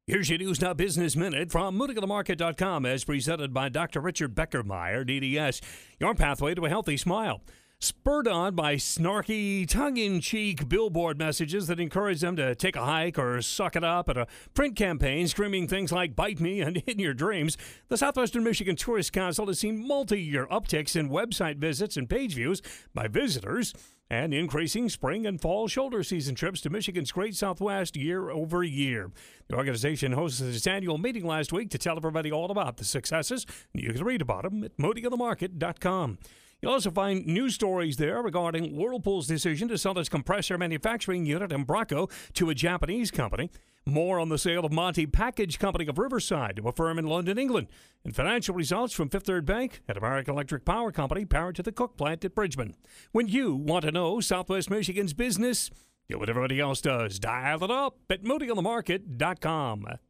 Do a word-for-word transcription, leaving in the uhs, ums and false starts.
Here's your News Now Business Minute from moody on the market dot com as presented by Doctor Richard Beckermeyer, D D S, your pathway to a healthy smile. Spurred on by snarky, tongue-in-cheek billboard messages that encourage them to take a hike or suck it up, and a print campaign screaming things like "bite me" and "in your dreams," the Southwestern Michigan Tourist Council has seen multi-year upticks in website visits and page views by visitors, and increasing spring and fall shoulder season trips to Michigan's Great Southwest year over year. The organization hosted its annual meeting last week to tell everybody all about the successes. You can read about them at moody on the market dot com. You'll also find news stories there regarding Whirlpool's decision to sell its compressor manufacturing unit in Embraco to a Japanese company. More on the sale of Monty Package Company of Riverside to a firm in London, England. And financial results from Fifth Third Bank and American Electric Power Company, parent to the Cook plant at Bridgman. When you want to know Southwest Michigan's business, do what everybody else does. Dial it up at moody on the market dot com.